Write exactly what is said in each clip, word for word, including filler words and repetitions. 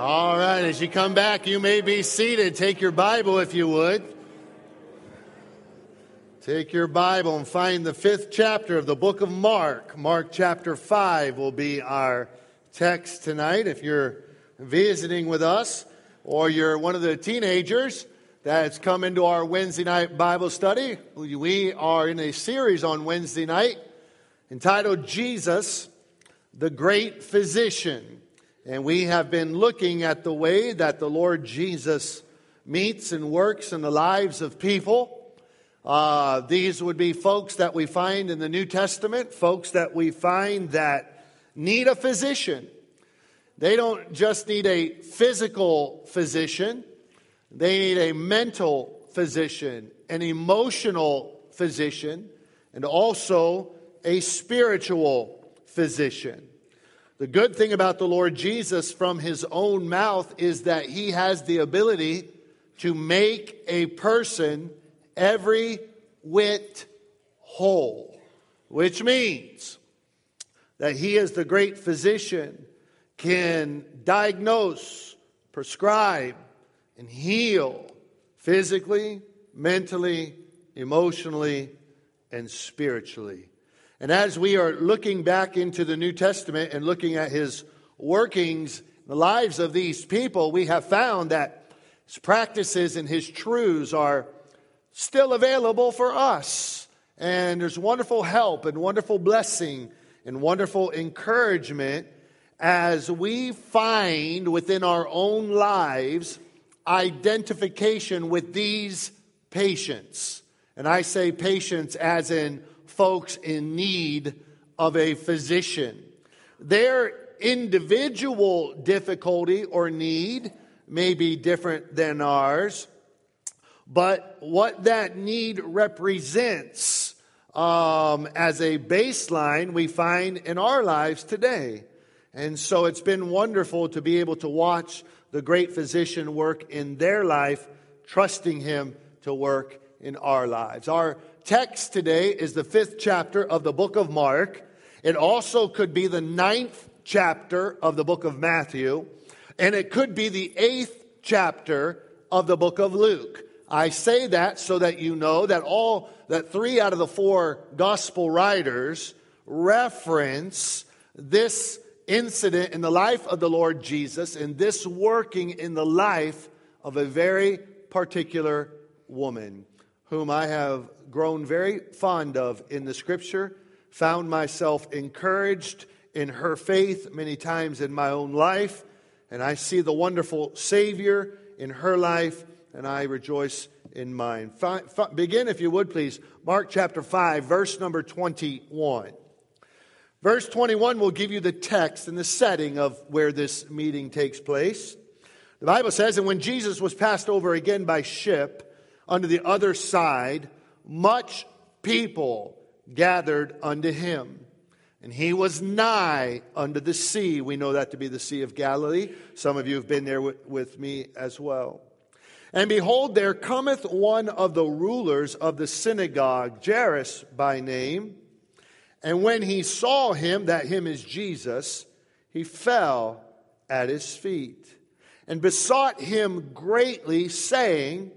All right, as you come back, you may be seated. Take your Bible if you would. Take your Bible and find the fifth chapter of the book of Mark. Mark chapter five will be our text tonight. If you're visiting with us or you're one of the teenagers that's come into our Wednesday night Bible study, we are in a series on Wednesday night entitled Jesus, the Great Physician. And we have been looking at the way that the Lord Jesus meets and works in the lives of people. Uh, these would be folks that we find in the New Testament, folks that we find that need a physician. They don't just need a physical physician. They need a mental physician, an emotional physician, and also a spiritual physician. The good thing about the Lord Jesus from his own mouth is that he has the ability to make a person every whit whole, which means that he is the great physician, can diagnose, prescribe, and heal physically, mentally, emotionally, and spiritually. And as we are looking back into the New Testament and looking at his workings, the lives of these people, we have found that his practices and his truths are still available for us. And there's wonderful help and wonderful blessing and wonderful encouragement as we find within our own lives identification with these patients. And I say patients as in folks in need of a physician. Their individual difficulty or need may be different than ours, but what that need represents um, as a baseline we find in our lives today. And so it's been wonderful to be able to watch the great physician work in their life, trusting him to work in our lives. Our text today is the fifth chapter of the book of Mark. It also could be the ninth chapter of the book of Matthew, and it could be the eighth chapter of the book of Luke. I say that so that you know that all that three out of the four gospel writers reference this incident in the life of the Lord Jesus and this working in the life of a very particular woman whom I have grown very fond of in the Scripture, found myself encouraged in her faith many times in my own life, and I see the wonderful Savior in her life, and I rejoice in mine. Fi- fi- begin, if you would, please, Mark chapter five, verse number twenty-one. Verse twenty-one will give you the text and the setting of where this meeting takes place. The Bible says, "And when Jesus was passed over again by ship unto the other side, much people gathered unto him. And he was nigh unto the sea." We know that to be the Sea of Galilee. Some of you have been there with, with me as well. "And behold, there cometh one of the rulers of the synagogue, Jairus by name. And when he saw him," that him is Jesus, "he fell at his feet, and besought him greatly, saying,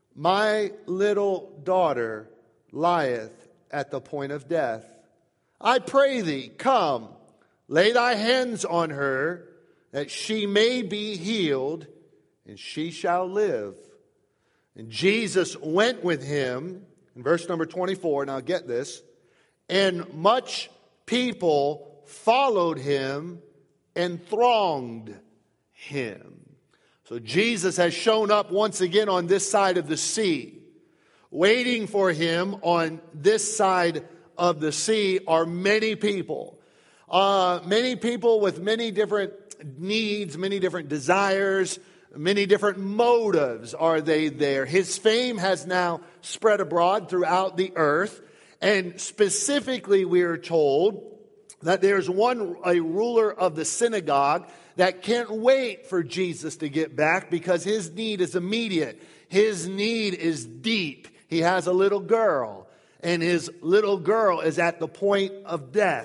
My little daughter lieth at the point of death. I pray thee, come, lay thy hands on her, that she may be healed, and she shall live. And Jesus went with him," in verse number twenty-four, now get this, "and much people followed him and thronged him." So Jesus has shown up once again on this side of the sea. Waiting for him on this side of the sea are many people. Uh, many people with many different needs, many different desires, many different motives are they there. His fame has now spread abroad throughout the earth. And specifically we are told that there's one, a ruler of the synagogue that can't wait for Jesus to get back because his need is immediate. His need is deep. He has a little girl, and his little girl is at the point of death.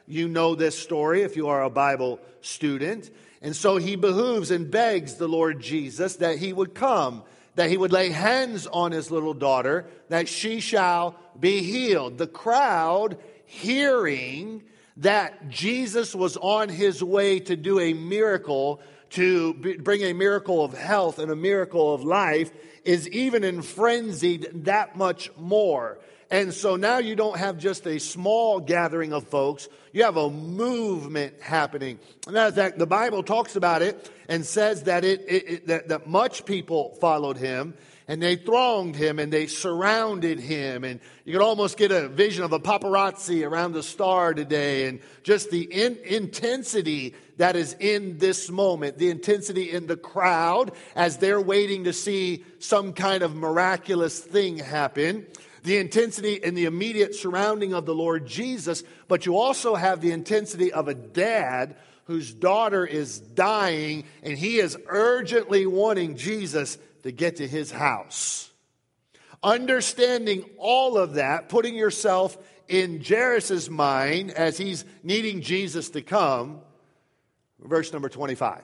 You know this story if you are a Bible student. And so he behooves and begs the Lord Jesus that he would come, that he would lay hands on his little daughter, that she shall be healed. The crowd, hearing that Jesus was on his way to do a miracle, to bring a miracle of health and a miracle of life, is even in frenzied that much more. And so now you don't have just a small gathering of folks. You have a movement happening. And as that, the Bible talks about it and says that it, it, it that, that much people followed him, and they thronged him and they surrounded him. And you could almost get a vision of a paparazzi around the star today, and just the in, intensity that is in this moment, the intensity in the crowd as they're waiting to see some kind of miraculous thing happen. The intensity in the immediate surrounding of the Lord Jesus, but you also have the intensity of a dad whose daughter is dying, and he is urgently wanting Jesus to get to his house. Understanding all of that, putting yourself in Jairus' mind as he's needing Jesus to come, verse number twenty-five.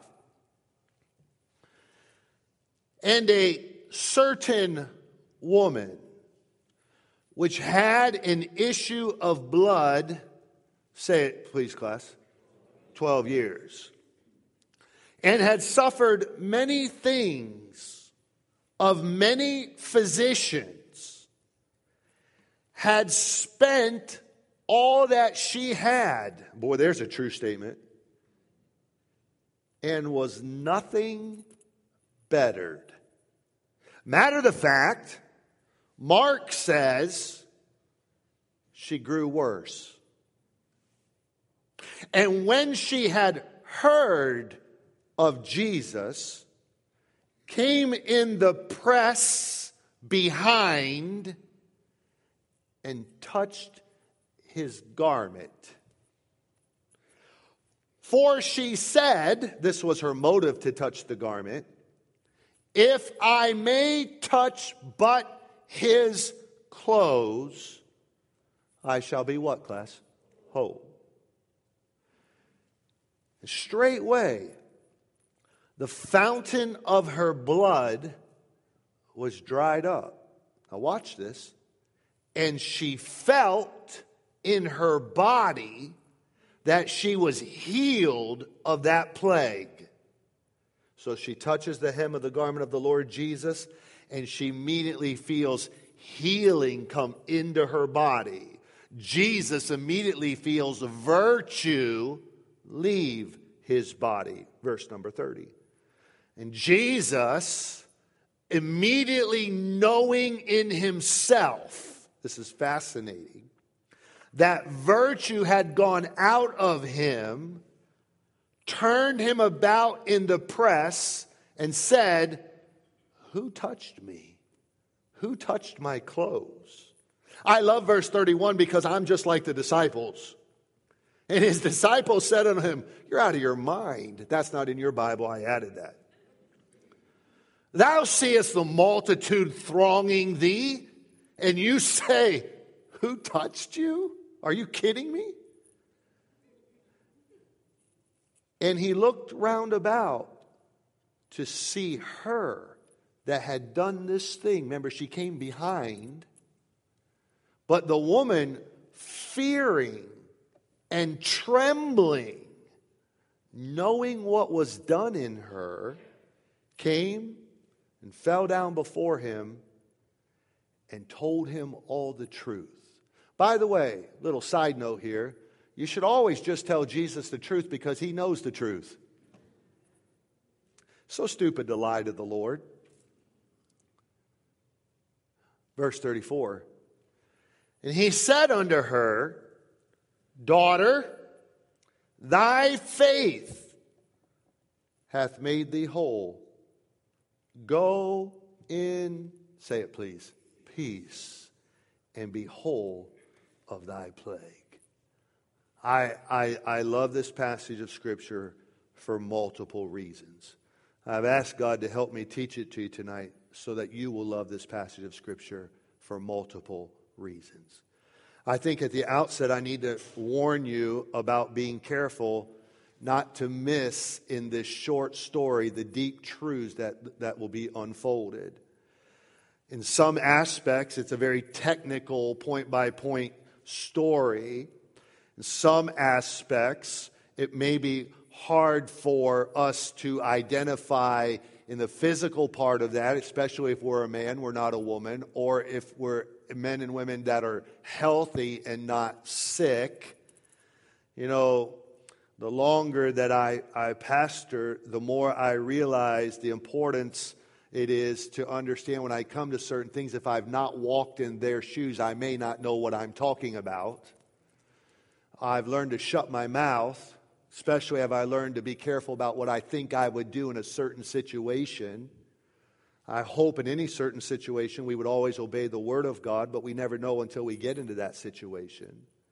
And a certain woman, which had an issue of blood, say it please class, twelve years, and had suffered many things of many physicians, had spent all that she had, boy, there's a true statement, and was nothing bettered. Matter of fact, Mark says she grew worse. And when she had heard of Jesus, came in the press behind and touched his garment. For she said, this was her motive to touch the garment, if I may touch but his clothes, I shall be what, class? Whole. Straightway, the fountain of her blood was dried up. Now watch this. And she felt in her body that she was healed of that plague. So she touches the hem of the garment of the Lord Jesus, and she immediately feels healing come into her body. Jesus immediately feels virtue leave his body. Verse number thirty. And Jesus, immediately knowing in himself, this is fascinating, that virtue had gone out of him, turned him about in the press and said, who touched me? Who touched my clothes? I love verse thirty-one because I'm just like the disciples. And his disciples said unto him, you're out of your mind. That's not in your Bible. I added that. Thou seest the multitude thronging thee, and you say, who touched you? Are you kidding me? And he looked round about to see her that had done this thing. Remember, she came behind. But the woman, fearing and trembling, knowing what was done in her, came and fell down before him and told him all the truth. By the way, little side note here, you should always just tell Jesus the truth because he knows the truth. So stupid to lie to the Lord. Verse thirty-four. And he said unto her, daughter, thy faith hath made thee whole. Go in, say it please, peace, and be whole of thy plague. I, I, I love this passage of Scripture for multiple reasons. I've asked God to help me teach it to you tonight so that you will love this passage of Scripture for multiple reasons. I think at the outset I need to warn you about being careful not to miss in this short story the deep truths that, that will be unfolded. In some aspects, it's a very technical, point-by-point story. In some aspects, it may be hard for us to identify in the physical part of that, especially if we're a man, we're not a woman, or if we're men and women that are healthy and not sick. You know, the longer that I, I pastor, the more I realize the importance it is to understand when I come to certain things, if I've not walked in their shoes, I may not know what I'm talking about. I've learned to shut my mouth. Especially have I learned to be careful about what I think I would do in a certain situation. I hope in any certain situation we would always obey the Word of God, but we never know until we get into that situation.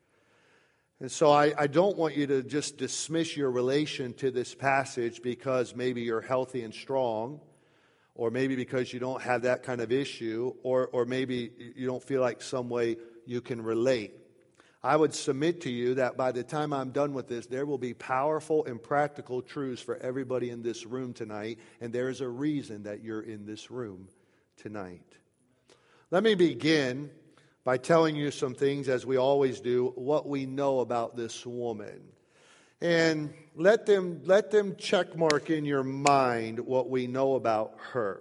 And so I, I don't want you to just dismiss your relation to this passage because maybe you're healthy and strong, or maybe because you don't have that kind of issue, or, or maybe you don't feel like some way you can relate. I would submit to you that by the time I'm done with this, there will be powerful and practical truths for everybody in this room tonight, and there is a reason that you're in this room tonight. Let me begin by telling you some things, as we always do, what we know about this woman. And let them, let them check mark in your mind what we know about her.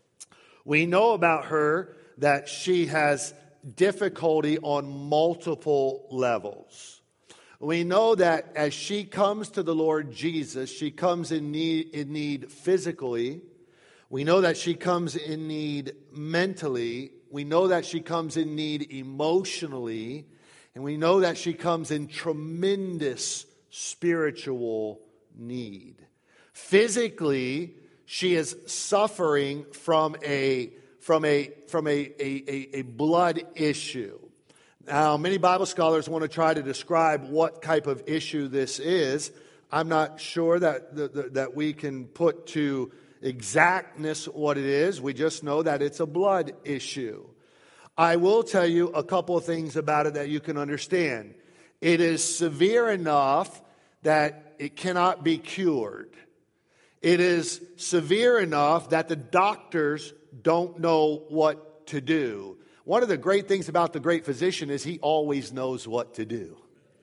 We know about her that she has difficulty on multiple levels. We know that as she comes to the Lord Jesus, she comes in need, in need physically. We know that she comes in need mentally. We know that she comes in need emotionally. And we know that she comes in tremendous spiritual need. Physically, she is suffering from a From a from a, a, a blood issue. Now, many Bible scholars want to try to describe what type of issue this is. I'm not sure that the, the, that we can put to exactness what it is. We just know that it's a blood issue. I will tell you a couple of things about it that you can understand. It is severe enough that it cannot be cured. It is severe enough that the doctors don't know what to do. One of the great things about the great physician is he always knows what to do.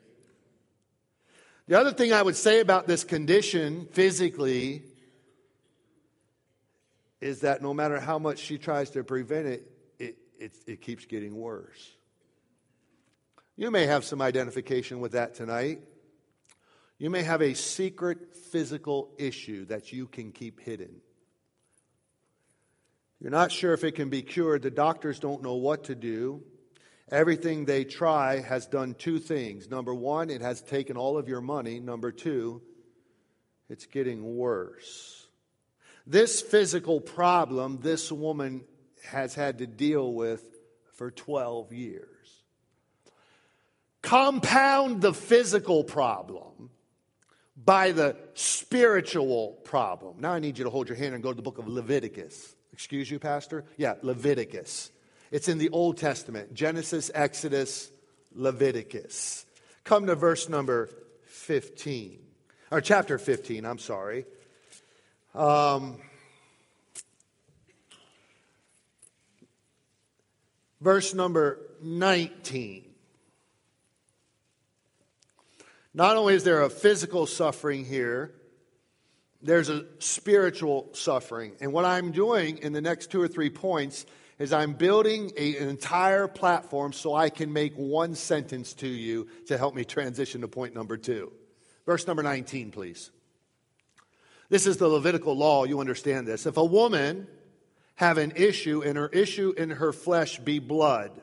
The other thing I would say about this condition physically is that no matter how much she tries to prevent it, it, it, it keeps getting worse. You may have some identification with that tonight. You may have a secret physical issue that you can keep hidden. You're not sure if it can be cured. The doctors don't know what to do. Everything they try has done two things. Number one, it has taken all of your money. Number two, it's getting worse. This physical problem, this woman has had to deal with for twelve years. Compound the physical problem by the spiritual problem. Now I need you to hold your hand and go to the book of Leviticus. Excuse you, Pastor? Yeah, Leviticus. It's in the Old Testament. Genesis, Exodus, Leviticus. Come to verse number fifteen. Or chapter fifteen, I'm sorry. Um, verse number nineteen. Not only is there a physical suffering here, there's a spiritual suffering. And what I'm doing in the next two or three points is I'm building a, an entire platform so I can make one sentence to you to help me transition to point number two. Verse number nineteen, please. This is the Levitical law. You understand this. If a woman have an issue and her issue in her flesh be blood,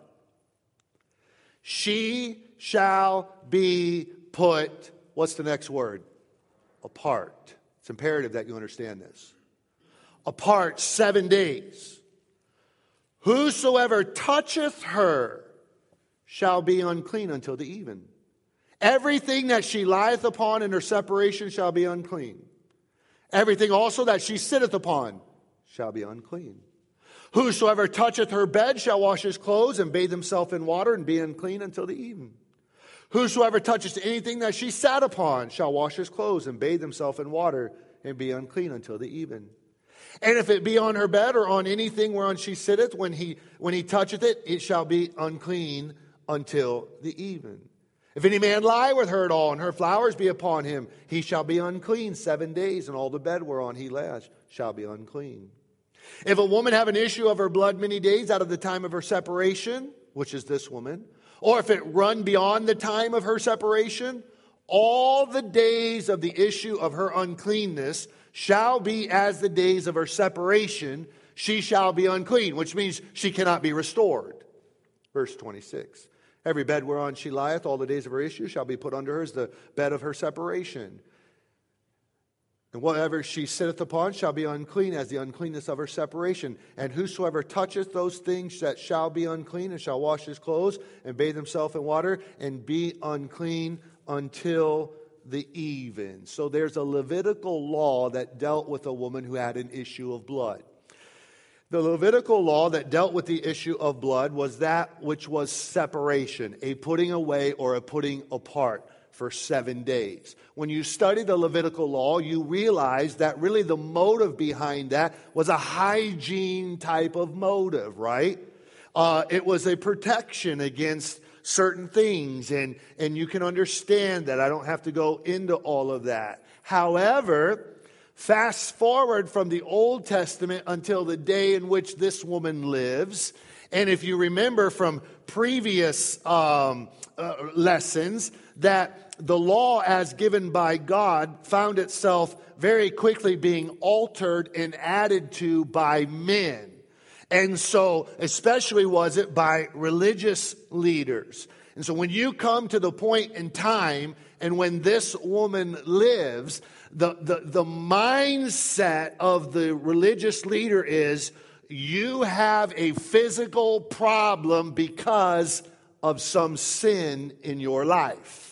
she shall be put, what's the next word? Apart. It's imperative that you understand this. Apart seven days. Whosoever toucheth her shall be unclean until the even. Everything that she lieth upon in her separation shall be unclean. Everything also that she sitteth upon shall be unclean. Whosoever toucheth her bed shall wash his clothes and bathe himself in water and be unclean until the even. Whosoever touches anything that she sat upon shall wash his clothes and bathe himself in water and be unclean until the even. And if it be on her bed or on anything whereon she sitteth, when he when he toucheth it, it shall be unclean until the even. If any man lie with her at all, and her flowers be upon him, he shall be unclean seven days, and all the bed whereon he lies shall be unclean. If a woman have an issue of her blood many days out of the time of her separation, which is this woman, or if it run beyond the time of her separation, all the days of the issue of her uncleanness shall be as the days of her separation. She shall be unclean, which means she cannot be restored. Verse twenty-six. Every bed whereon she lieth all the days of her issue shall be put under her as the bed of her separation. And whatever she sitteth upon shall be unclean as the uncleanness of her separation. And whosoever toucheth those things that shall be unclean and shall wash his clothes and bathe himself in water and be unclean until the even. So there's a Levitical law that dealt with a woman who had an issue of blood. The Levitical law that dealt with the issue of blood was that which was separation, a putting away or a putting apart for seven days. When you study the Levitical law, you realize that really the motive behind that was a hygiene type of motive, right? Uh, it was a protection against certain things, and, and you can understand that. I don't have to go into all of that. However, fast forward from the Old Testament until the day in which this woman lives, and if you remember from previous um, uh, lessons, that the law as given by God found itself very quickly being altered and added to by men. And so, especially was it by religious leaders. And so when you come to the point in time and when this woman lives, the, the, the mindset of the religious leader is, you have a physical problem because of some sin in your life.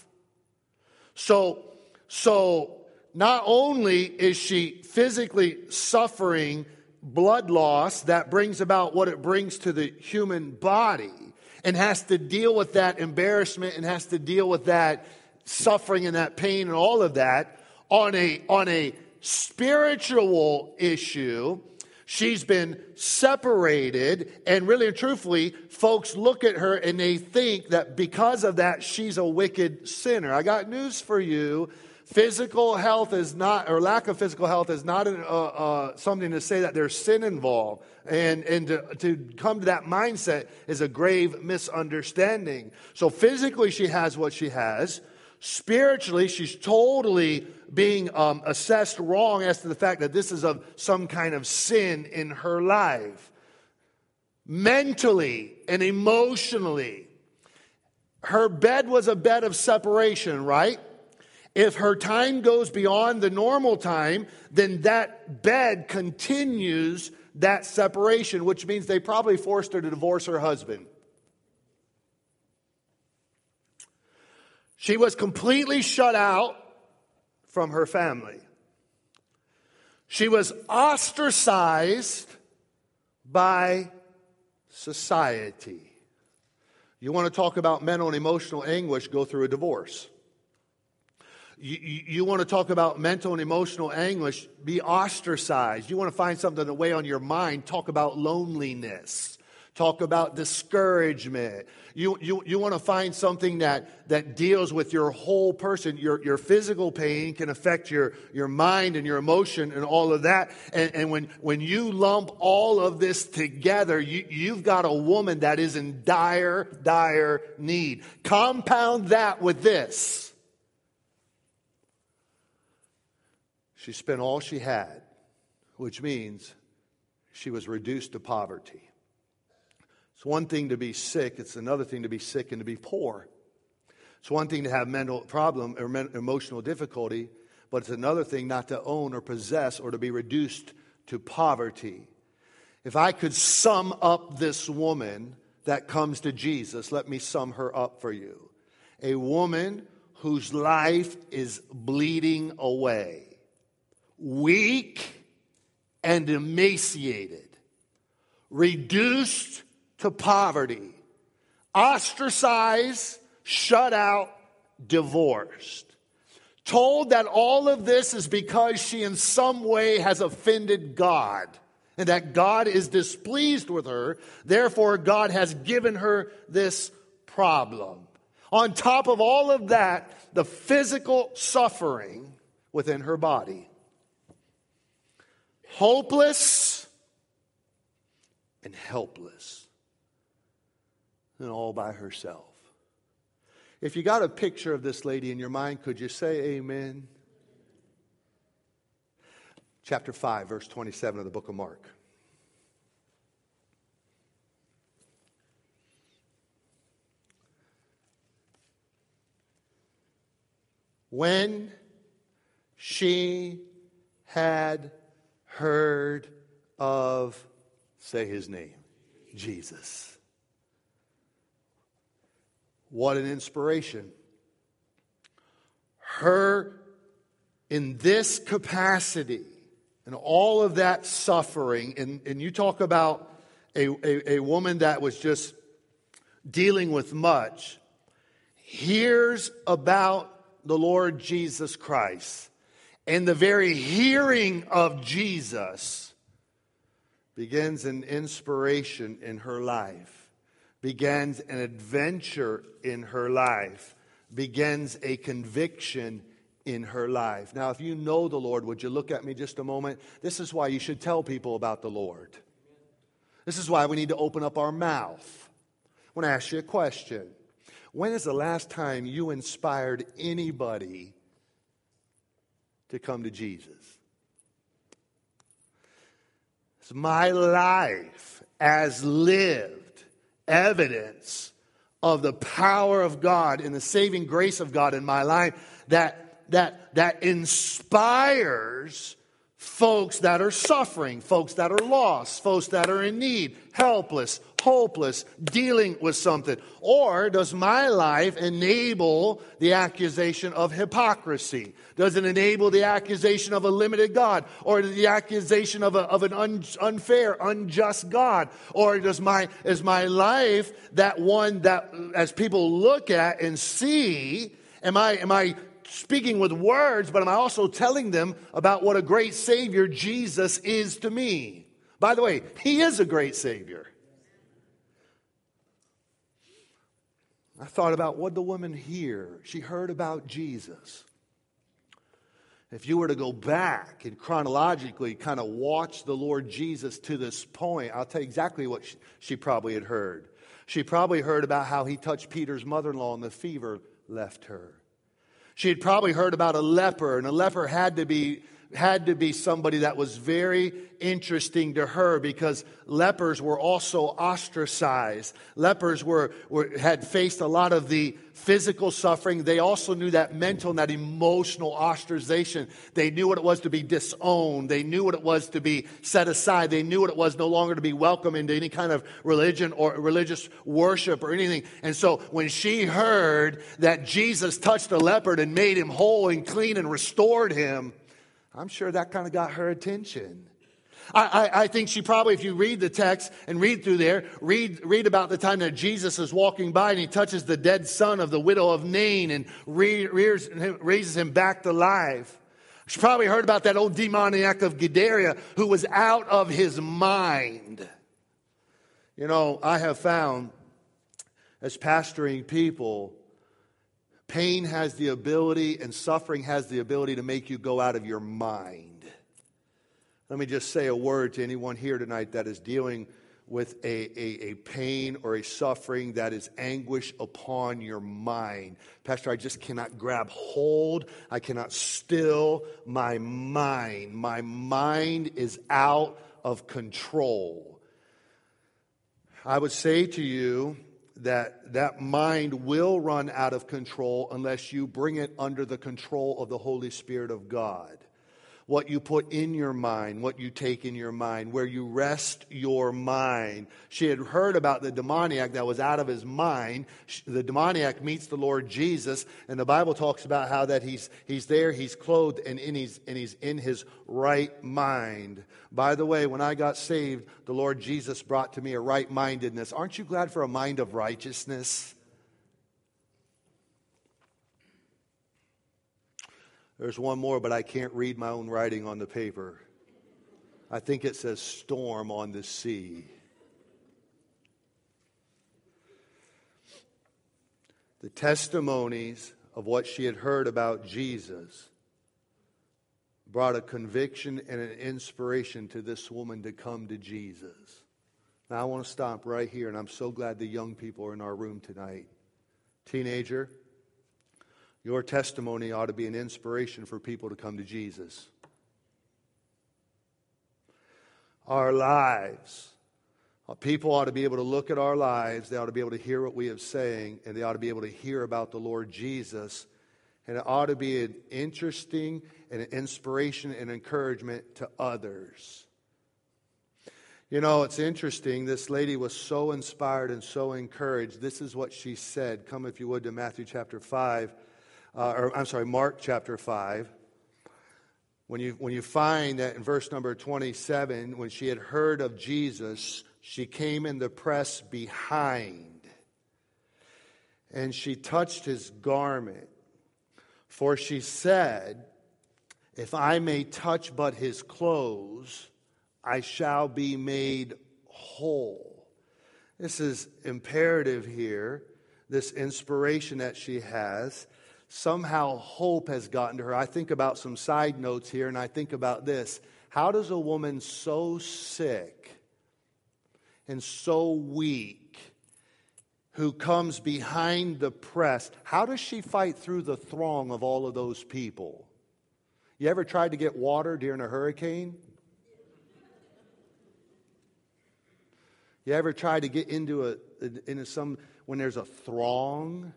So, so not only is she physically suffering blood loss that brings about what it brings to the human body and has to deal with that embarrassment and has to deal with that suffering and that pain and all of that, on a, on a spiritual issue, she's been separated, and really and truthfully, folks look at her and they think that because of that, she's a wicked sinner. I got news for you. Physical health is not, or lack of physical health is not an, uh, uh, something to say that there's sin involved. And, and to, to come to that mindset is a grave misunderstanding. So physically she has what she has. Spiritually, she's totally being um, assessed wrong as to the fact that this is of some kind of sin in her life. Mentally and emotionally, her bed was a bed of separation, right? If her time goes beyond the normal time, then that bed continues that separation, which means they probably forced her to divorce her husband. She was completely shut out from her family. She was ostracized by society. You want to talk about mental and emotional anguish, go through a divorce. You, you, you want to talk about mental and emotional anguish, be ostracized. You want to find something to weigh on your mind, talk about loneliness. Talk about discouragement. You, you, you want to find something that, that deals with your whole person. Your, your physical pain can affect your, your mind and your emotion and all of that. And, and when, when you lump all of this together, you, you've got a woman that is in dire, dire need. Compound that with this. She spent all she had, which means she was reduced to poverty. It's one thing to be sick. It's another thing to be sick and to be poor. It's one thing to have mental problem or emotional difficulty, but it's another thing not to own or possess or to be reduced to poverty. If I could sum up this woman that comes to Jesus, let me sum her up for you. A woman whose life is bleeding away, weak and emaciated, reduced to poverty, ostracized, shut out, divorced. Told that all of this is because she in some way has offended God and that God is displeased with her. Therefore, God has given her this problem. On top of all of that, the physical suffering within her body. Hopeless and helpless. And all by herself. If you got a picture of this lady in your mind, could you say amen? Chapter five, verse twenty-seven of the book of Mark. When she had heard of, say his name, Jesus. What an inspiration. Her, in this capacity, and all of that suffering, and, and you talk about a, a, a woman that was just dealing with much, hears about the Lord Jesus Christ. And the very hearing of Jesus begins an inspiration in her life. Begins an adventure in her life, begins a conviction in her life. Now, if you know the Lord, would you look at me just a moment? This is why you should tell people about the Lord. This is why we need to open up our mouth. I want to ask you a question. When is the last time you inspired anybody to come to Jesus? It's my life as lived evidence of the power of God and the saving grace of God in my life that that that inspires folks that are suffering, folks that are lost, folks that are in need, helpless, hopeless, dealing with something. Or does my life enable the accusation of hypocrisy? Does it enable the accusation of a limited God? Or the accusation of, a, of an un, unfair, unjust God? Or does my is my life that one that as people look at and see, am I am I speaking with words, but am I also telling them about what a great Savior Jesus is to me? By the way, He is a great Savior. I thought about what the woman hear. She heard about Jesus. If you were to go back and chronologically kind of watch the Lord Jesus to this point, I'll tell you exactly what she, she probably had heard. She probably heard about how He touched Peter's mother-in-law and the fever left her. She had probably heard about a leper, and a leper had to be had to be somebody that was very interesting to her because lepers were also ostracized. Lepers were, were had faced a lot of the physical suffering. They also knew that mental and that emotional ostracization. They knew what it was to be disowned. They knew what it was to be set aside. They knew what it was no longer to be welcome into any kind of religion or religious worship or anything. And so when she heard that Jesus touched a leopard and made him whole and clean and restored him, I'm sure that kind of got her attention. I, I, I think she probably, if you read the text and read through there, read read about the time that Jesus is walking by and He touches the dead son of the widow of Nain and re, rears, raises him back to life. She probably heard about that old demoniac of Gadara who was out of his mind. You know, I have found as pastoring people, pain has the ability and suffering has the ability to make you go out of your mind. Let me just say a word to anyone here tonight that is dealing with a, a, a pain or a suffering that is anguish upon your mind. Pastor, I just cannot grab hold. I cannot still my mind. My mind is out of control. I would say to you, that that mind will run out of control unless you bring it under the control of the Holy Spirit of God. what you put in your mind, what you take in your mind, where you rest your mind. She had heard about the demoniac that was out of his mind. The demoniac meets the Lord Jesus, and the Bible talks about how that he's he's there, he's clothed, and in he's, and he's in his right mind. By the way, when I got saved, the Lord Jesus brought to me a right-mindedness. Aren't you glad for a mind of righteousness? There's one more, but I can't read my own writing on the paper. I think it says storm on the sea. The testimonies of what she had heard about Jesus brought a conviction and an inspiration to this woman to come to Jesus. Now I want to stop right here, and I'm so glad the young people are in our room tonight. Teenager, your testimony ought to be an inspiration for people to come to Jesus. Our lives, people ought to be able to look at our lives, they ought to be able to hear what we are saying, and they ought to be able to hear about the Lord Jesus. And it ought to be an interesting and an inspiration and encouragement to others. You know, it's interesting. This lady was so inspired and so encouraged. This is what she said. Come, if you would, to Matthew chapter five. Uh, or I'm sorry, Mark chapter five. When you, when you find that in verse number twenty-seven, when she had heard of Jesus, she came in the press behind, and she touched his garment. For she said, if I may touch but his clothes, I shall be made whole. This is imperative here, this inspiration that she has. Somehow hope has gotten to her. I think about some side notes here, and I think about this. How does a woman so sick and so weak, who comes behind the press, how does she fight through the throng of all of those people? You ever tried to get water during a hurricane? You ever tried to get into a into some when there's a throng?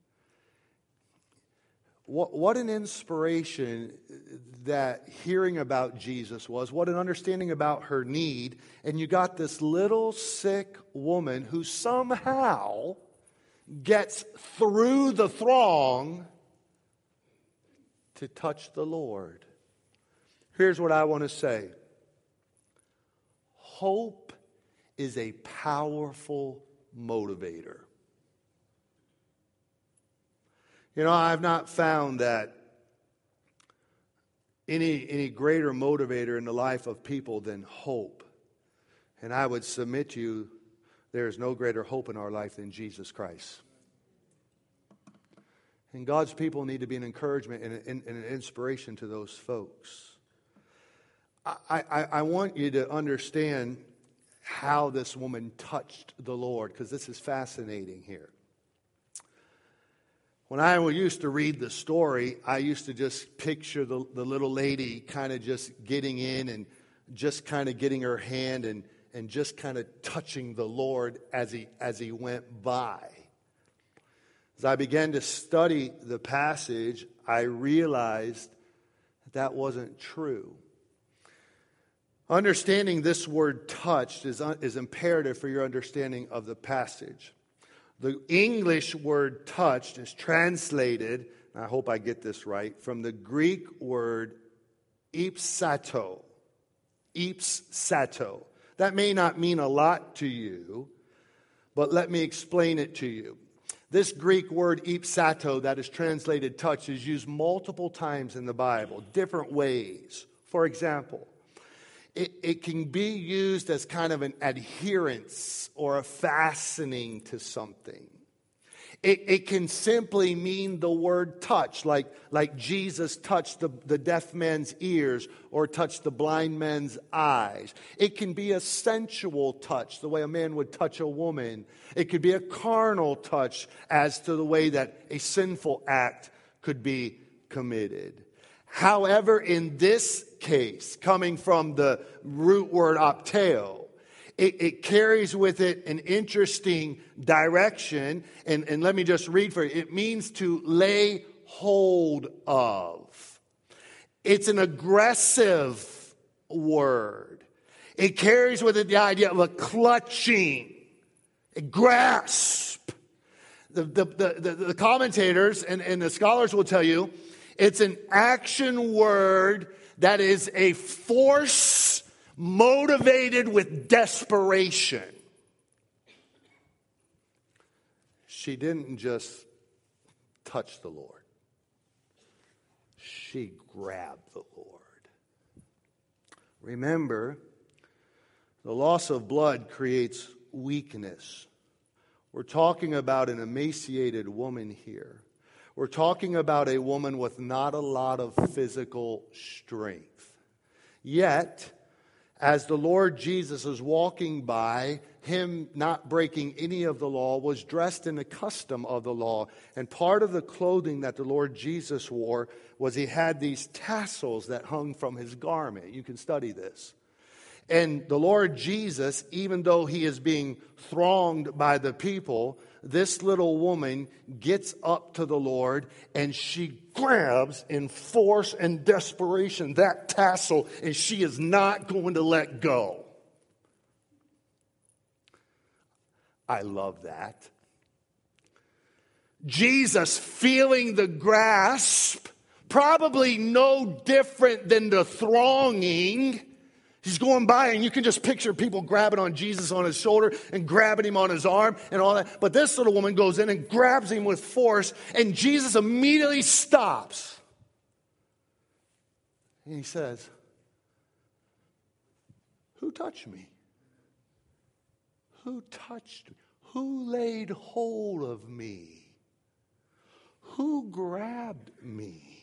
What, what an inspiration that hearing about Jesus was. What an understanding about her need. And you got this little sick woman who somehow gets through the throng to touch the Lord. Here's what I want to say. Hope is a powerful motivator. You know, I've not found that any, any greater motivator in the life of people than hope. And I would submit to you, there is no greater hope in our life than Jesus Christ. And God's people need to be an encouragement and an, and an inspiration to those folks. I, I, I want you to understand how this woman touched the Lord, because this is fascinating here. When I used to read the story, I used to just picture the, the little lady kind of just getting in and just kind of getting her hand and, and just kind of touching the Lord as he, as he went by. As I began to study the passage, I realized that that wasn't true. Understanding this word touched is, is imperative for your understanding of the passage. The English word touched is translated, and I hope I get this right, from the Greek word ipsato. Ipsato. That may not mean a lot to you, but let me explain it to you. This Greek word ipsato that is translated touch is used multiple times in the Bible, different ways. For example, It, it can be used as kind of an adherence or a fastening to something. It, it can simply mean the word touch, like, like Jesus touched the, the deaf man's ears or touched the blind man's eyes. It can be a sensual touch, the way a man would touch a woman. It could be a carnal touch as to the way that a sinful act could be committed. However, in this case, coming from the root word opteo, it, it carries with it an interesting direction. And, and let me just read for you. It means to lay hold of. It's an aggressive word. It carries with it the idea of a clutching, a grasp. The, the, the, the commentators and, and the scholars will tell you it's an action word that is a force motivated with desperation. She didn't just touch the Lord. She grabbed the Lord. Remember, the loss of blood creates weakness. We're talking about an emaciated woman here. We're talking about a woman with not a lot of physical strength. Yet, as the Lord Jesus is walking by, him not breaking any of the law, was dressed in the custom of the law. And part of the clothing that the Lord Jesus wore was he had these tassels that hung from his garment. You can study this. And the Lord Jesus, even though he is being thronged by the people, this little woman gets up to the Lord and she grabs in force and desperation that tassel, and she is not going to let go. I love that. Jesus feeling the grasp, probably no different than the thronging. He's going by and you can just picture people grabbing on Jesus on his shoulder and grabbing him on his arm and all that. But this little woman goes in and grabs him with force, and Jesus immediately stops. And he says, "Who touched me? Who touched me? Who laid hold of me? Who grabbed me?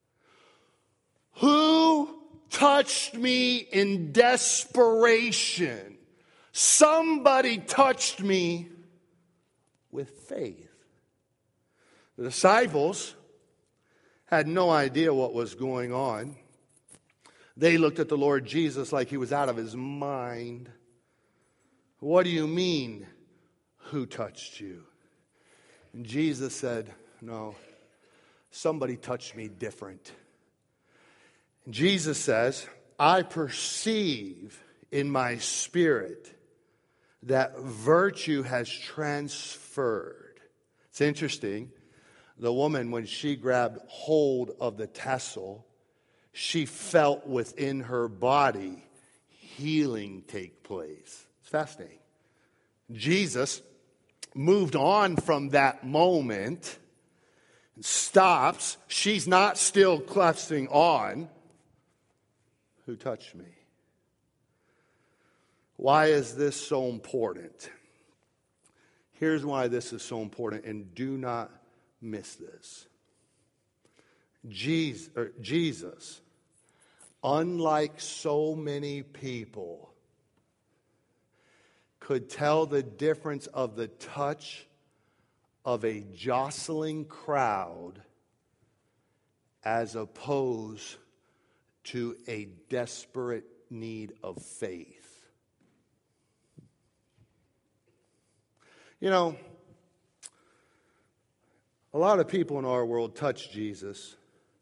Who touched me in desperation? Somebody touched me with faith." The disciples had no idea what was going on. They looked at the Lord Jesus like he was out of his mind. "What do you mean, who touched you?" And Jesus said, "No, somebody touched me different." And Jesus says, "I perceive in my spirit that virtue has transferred." It's interesting. The woman, when she grabbed hold of the tassel, she felt within her body healing take place. It's fascinating. Jesus moved on from that moment and stops. She's not still clutching on. "Who touched me?" Why is this so important? Here's why this is so important, and do not miss this. Jesus, or Jesus, unlike so many people, could tell the difference of the touch of a jostling crowd as opposed to a desperate need of faith. You know, a lot of people in our world touch Jesus,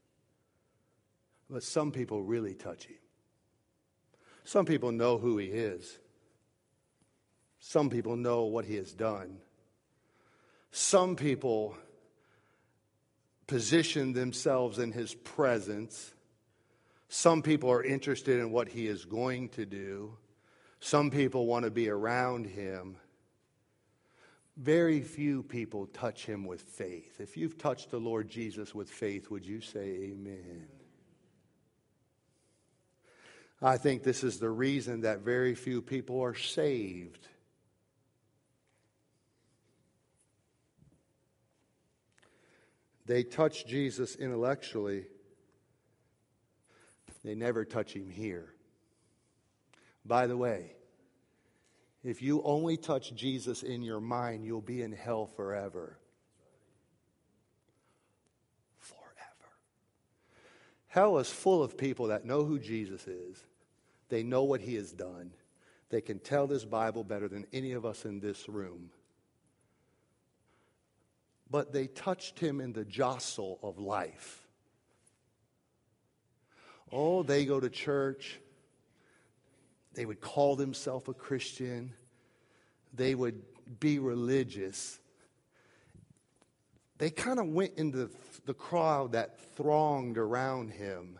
but some people really touch him. Some people know who he is. Some people know what he has done. Some people position themselves in his presence. Some people are interested in what he is going to do. Some people want to be around him. Very few people touch him with faith. If you've touched the Lord Jesus with faith, would you say amen? I think this is the reason that very few people are saved. They touch Jesus intellectually. They never touch him here. By the way, if you only touch Jesus in your mind, you'll be in hell forever. Forever. Hell is full of people that know who Jesus is. They know what he has done. They can tell this Bible better than any of us in this room. But they touched him in the jostle of life. Oh, they go to church. They would call themselves a Christian. They would be religious. They kind of went into the crowd that thronged around him.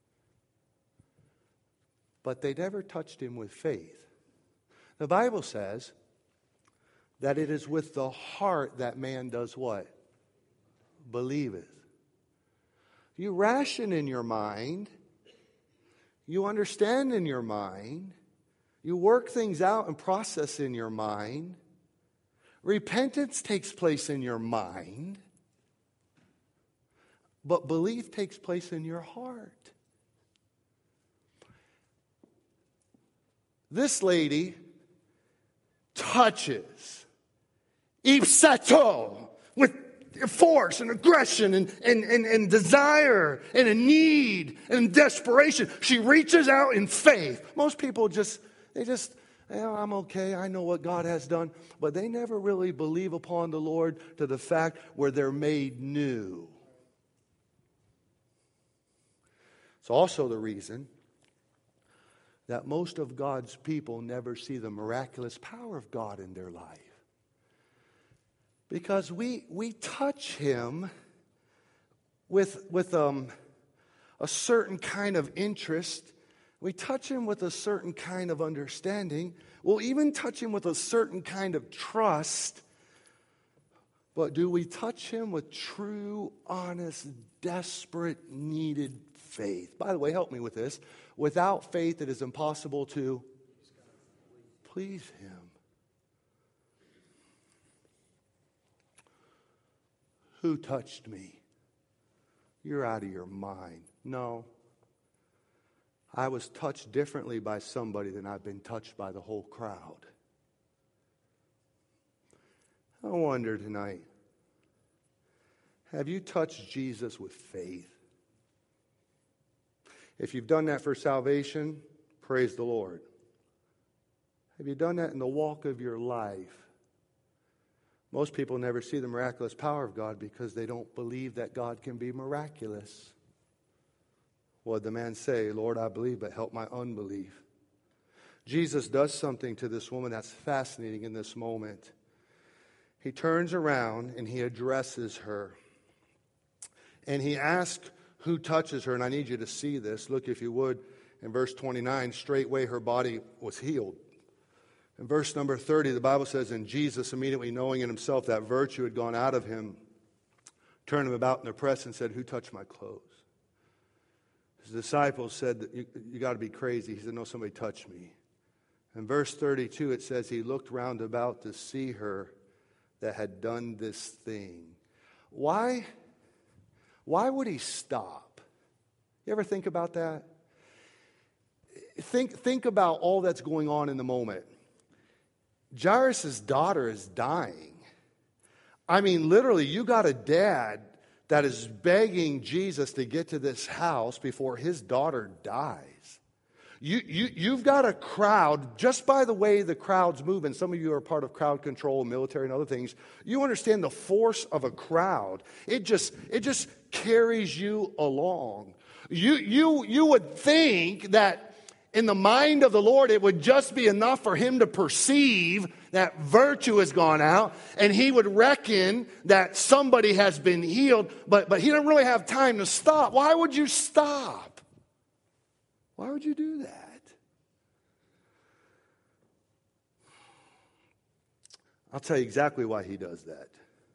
But they never touched him with faith. The Bible says that it is with the heart that man does what? Believeth. You ration in your mind. You understand in your mind. You work things out and process in your mind. Repentance takes place in your mind. But belief takes place in your heart. This lady touches ipsato with force and aggression and, and, and, and desire and a need and desperation. She reaches out in faith. Most people just, they just, oh, I'm okay. I know what God has done. But they never really believe upon the Lord to the fact where they're made new. It's also the reason that most of God's people never see the miraculous power of God in their life. Because we we touch Him with, with um, a certain kind of interest. We touch Him with a certain kind of understanding. We'll even touch Him with a certain kind of trust. But do we touch Him with true, honest, desperate, needed faith? By the way, help me with this. Without faith, it is impossible to please Him. Who touched me? You're out of your mind. No. I was touched differently by somebody than I've been touched by the whole crowd. I wonder tonight, have you touched Jesus with faith? If you've done that for salvation, praise the Lord. Have you done that in the walk of your life? Most people never see the miraculous power of God because they don't believe that God can be miraculous. What did the man say? Lord, I believe, but help my unbelief. Jesus does something to this woman that's fascinating in this moment. He turns around and he addresses her. And he asks who touches her. And I need you to see this. Look, if you would, in verse twenty-nine, straightway her body was healed. In verse number thirty, the Bible says, and Jesus, immediately knowing in himself that virtue had gone out of him, turned him about in the press and said, who touched my clothes? His disciples said, that you, you got to be crazy. He said, no, somebody touched me. In verse thirty-two, it says, he looked round about to see her that had done this thing. Why? Why would he stop? You ever think about that? Think, think about all that's going on in the moment. Jairus' daughter is dying. I mean, literally, you got a dad that is begging Jesus to get to this house before his daughter dies. You, you, you've got a crowd, just by the way the crowd's moving, some of you are part of crowd control, military and other things, you understand the force of a crowd. It just, it just carries you along. You, you, you would think that in the mind of the Lord, it would just be enough for him to perceive that virtue has gone out, and he would reckon that somebody has been healed, but, but he doesn't really have time to stop. Why would you stop? Why would you do that? I'll tell you exactly why he does that.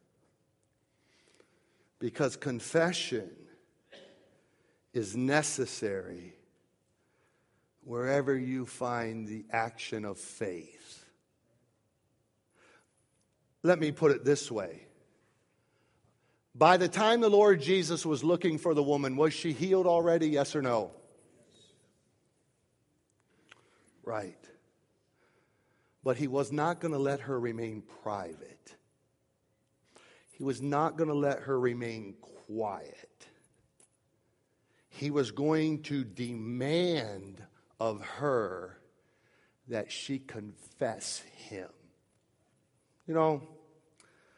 Because confession is necessary wherever you find the action of faith. Let me put it this way. By the time the Lord Jesus was looking for the woman, was she healed already, yes or no? Right. But he was not going to let her remain private. He was not going to let her remain quiet. He was going to demand of her that she confess him. You know,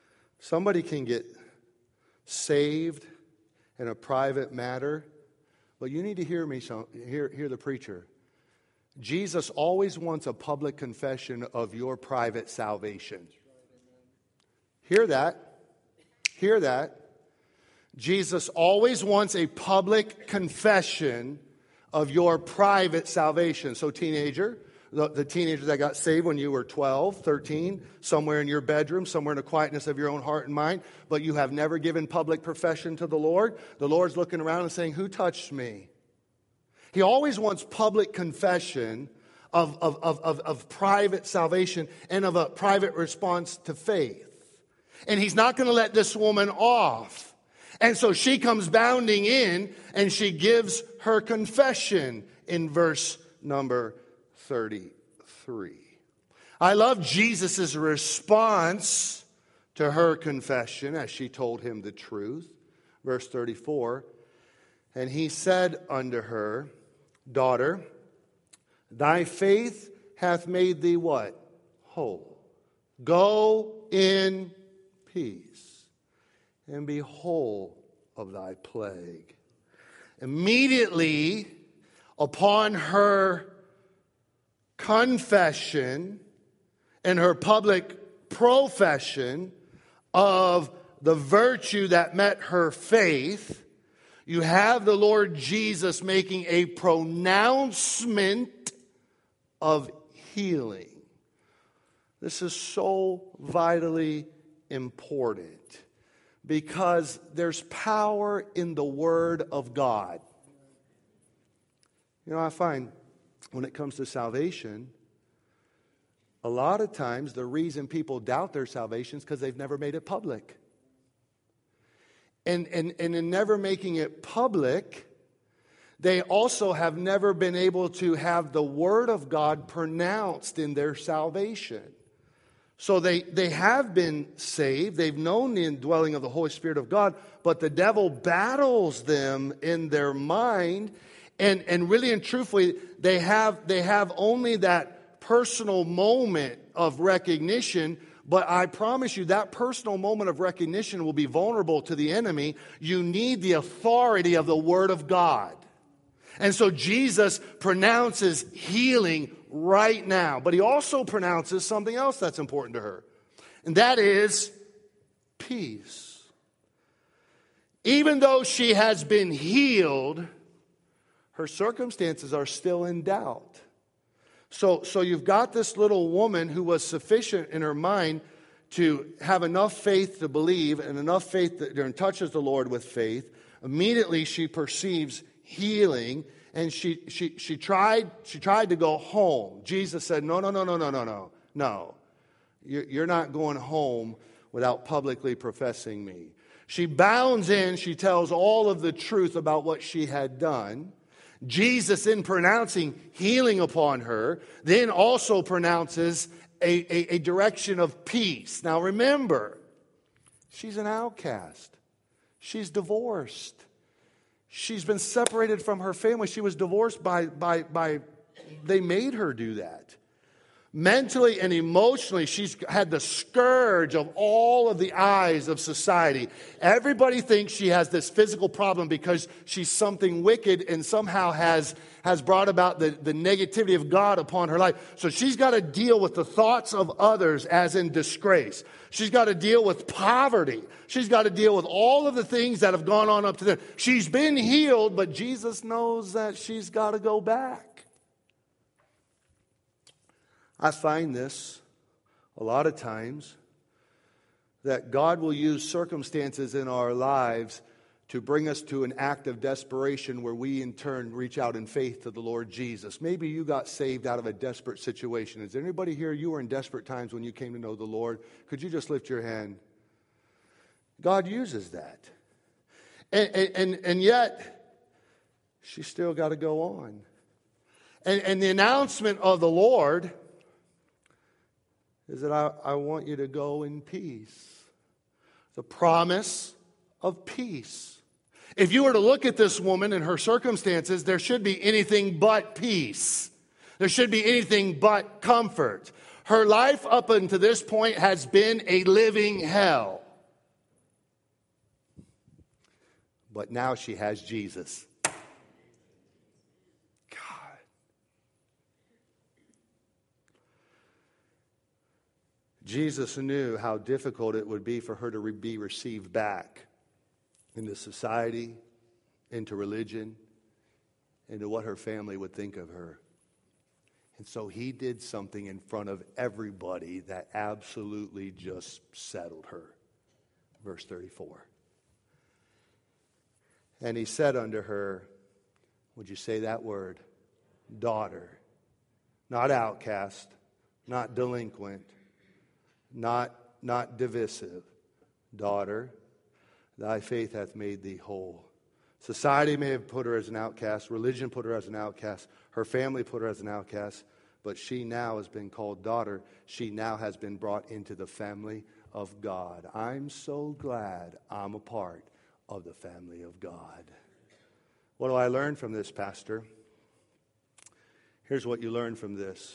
somebody can get saved in a private matter, But you need to hear me, so, hear, hear the preacher. Jesus always wants a public confession of your private salvation. Hear that. Hear that. Jesus always wants a public confession of your private salvation. So teenager, the, the teenagers that got saved when you were twelve, thirteen, somewhere in your bedroom, somewhere in the quietness of your own heart and mind, but you have never given public profession to the Lord, the Lord's looking around and saying, who touched me? He always wants public confession of, of, of, of, of private salvation and of a private response to faith. And he's not going to let this woman off. And so she comes bounding in and she gives her confession in verse number thirty-three. I love Jesus' response to her confession as she told him the truth. Verse thirty-four, and he said unto her, daughter, thy faith hath made thee what? Whole. Go in peace and be whole of thy plague. Immediately upon her confession and her public profession of the virtue that met her faith, you have the Lord Jesus making a pronouncement of healing. This is so vitally important because there's power in the Word of God. You know, I find when it comes to salvation, a lot of times the reason people doubt their salvation is because they've never made it public. And, and, and in never making it public, they also have never been able to have the Word of God pronounced in their salvation. So they, they have been saved. They've known the indwelling of the Holy Spirit of God, but the devil battles them in their mind. And, and really and truthfully, they have, they have only that personal moment of recognition. But I promise you, that personal moment of recognition will be vulnerable to the enemy. You need the authority of the Word of God. And so Jesus pronounces healing right now. But he also pronounces something else that's important to her. And that is peace. Even though she has been healed, her circumstances are still in doubt. So, so you've got this little woman who was sufficient in her mind to have enough faith to believe and enough faith that and touches the Lord with faith. Immediately she perceives healing, and she she she tried she tried to go home. Jesus said, "No, no, no, no, no, no, no, no. You're, you're not going home without publicly professing me." She bounds in. She tells all of the truth about what she had done. Jesus, in pronouncing healing upon her, then also pronounces a, a, a direction of peace. Now remember, she's an outcast. She's divorced. She's been separated from her family. She was divorced by, by, by they made her do that. Mentally and emotionally, she's had the scourge of all of the eyes of society. Everybody thinks she has this physical problem because she's something wicked and somehow has, has brought about the, the negativity of God upon her life. So she's got to deal with the thoughts of others as in disgrace. She's got to deal with poverty. She's got to deal with all of the things that have gone on up to then. She's been healed, but Jesus knows that she's got to go back. I find this a lot of times, that God will use circumstances in our lives to bring us to an act of desperation where we in turn reach out in faith to the Lord Jesus. Maybe you got saved out of a desperate situation. Is there anybody here, you were in desperate times when you came to know the Lord? Could you just lift your hand? God uses that. And, and, and yet, she's still got to go on. And, and the announcement of the Lord is that I, I want you to go in peace. The promise of peace. If you were to look at this woman and her circumstances, there should be anything but peace. There should be anything but comfort. Her life up until this point has been a living hell. But now she has Jesus. Jesus knew how difficult it would be for her to re- be received back into society, into religion, into what her family would think of her. And so he did something in front of everybody that absolutely just settled her. Verse thirty-four. And he said unto her, would you say that word? Daughter. Not outcast, not delinquent, not, not divisive. Daughter, thy faith hath made thee whole. Society may have put her as an outcast. Religion put her as an outcast. Her family put her as an outcast. But she now has been called daughter. She now has been brought into the family of God. I'm so glad I'm a part of the family of God. What do I learn from this, Pastor? Here's what you learn from this.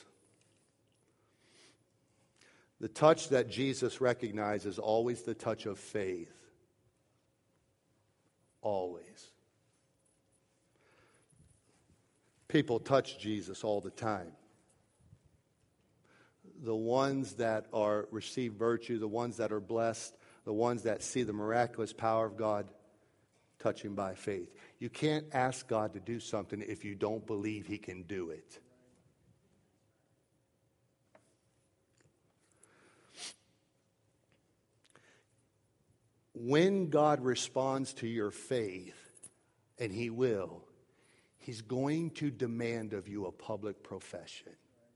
The touch that Jesus recognized is always the touch of faith. Always. People touch Jesus all the time. The ones that are receive virtue, the ones that are blessed, the ones that see the miraculous power of God, touch him by faith. You can't ask God to do something if you don't believe he can do it. When God responds to your faith, and he will, he's going to demand of you a public profession.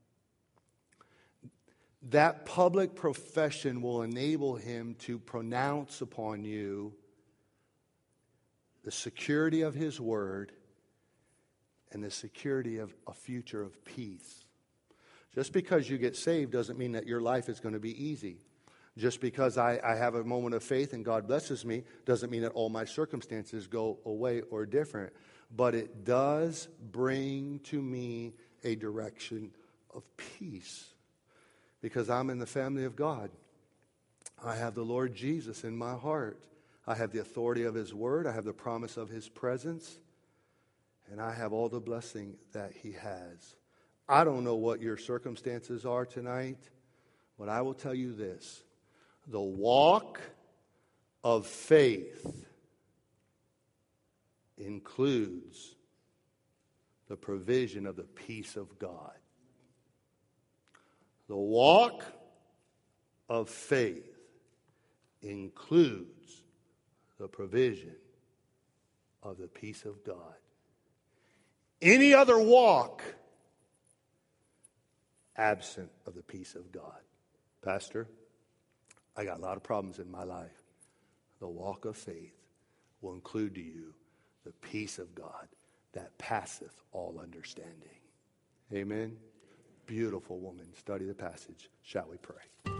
That public profession will enable him to pronounce upon you the security of his word and the security of a future of peace. Just because you get saved doesn't mean that your life is going to be easy. Just because I, I have a moment of faith and God blesses me doesn't mean that all my circumstances go away or different. But it does bring to me a direction of peace. Because I'm in the family of God. I have the Lord Jesus in my heart. I have the authority of his word. I have the promise of his presence. And I have all the blessing that he has. I don't know what your circumstances are tonight, but I will tell you this. The walk of faith includes the provision of the peace of God. The walk of faith includes the provision of the peace of God. Any other walk absent of the peace of God. Pastor, I got a lot of problems in my life. The walk of faith will include to you the peace of God that passeth all understanding. Amen. Beautiful woman. Study the passage. Shall we pray?